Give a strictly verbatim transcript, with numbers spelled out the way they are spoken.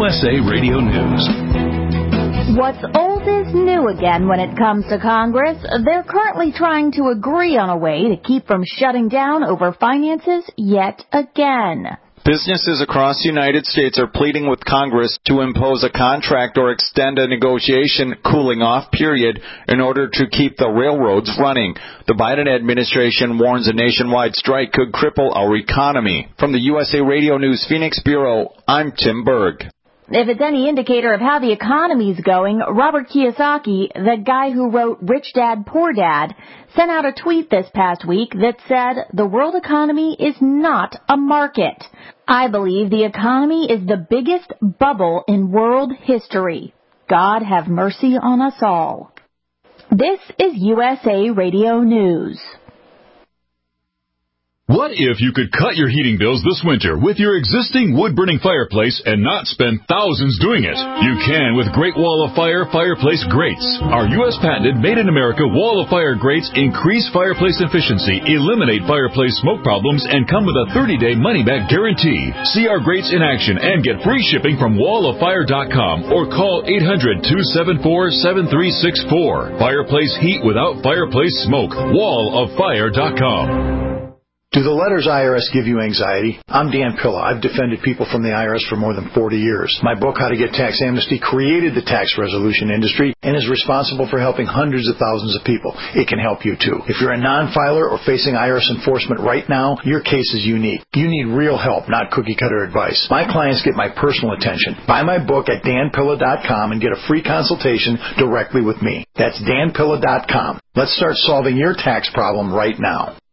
S A Radio News. What's old is new again when it comes to Congress. They're currently trying to agree on a way to keep from shutting down over finances yet again. Businesses across the United States are pleading with Congress to impose a contract or extend a negotiation cooling-off period in order to keep the railroads running. The Biden administration warns a nationwide strike could cripple our economy. From the U S A Radio News Phoenix Bureau, I'm Tim Berg. If it's any indicator of how the economy's going, Robert Kiyosaki, the guy who wrote Rich Dad, Poor Dad, sent out a tweet this past week that said, "The world economy is not a market. I believe the economy is the biggest bubble in world history. God have mercy on us all." This is U S A Radio News. What if you could cut your heating bills this winter with your existing wood-burning fireplace and not spend thousands doing it? You can with Great Wall of Fire fireplace grates. Our U S patented made-in-America Wall of Fire grates increase fireplace efficiency, eliminate fireplace smoke problems, and come with a thirty-day money-back guarantee. See our grates in action and get free shipping from wall of fire dot com or call eight hundred, two seven four, seven three six four. Fireplace heat without fireplace smoke. wall of fire dot com. Do the letters I R S give you anxiety? I'm Dan Pilla. I've defended people from the I R S for more than forty years. My book, How to Get Tax Amnesty, created the tax resolution industry and is responsible for helping hundreds of thousands of people. It can help you too. If you're a non-filer or facing I R S enforcement right now, your case is unique. You need real help, not cookie-cutter advice. My clients get my personal attention. Buy my book at dan pilla dot com and get a free consultation directly with me. That's dan pilla dot com. Let's start solving your tax problem right now.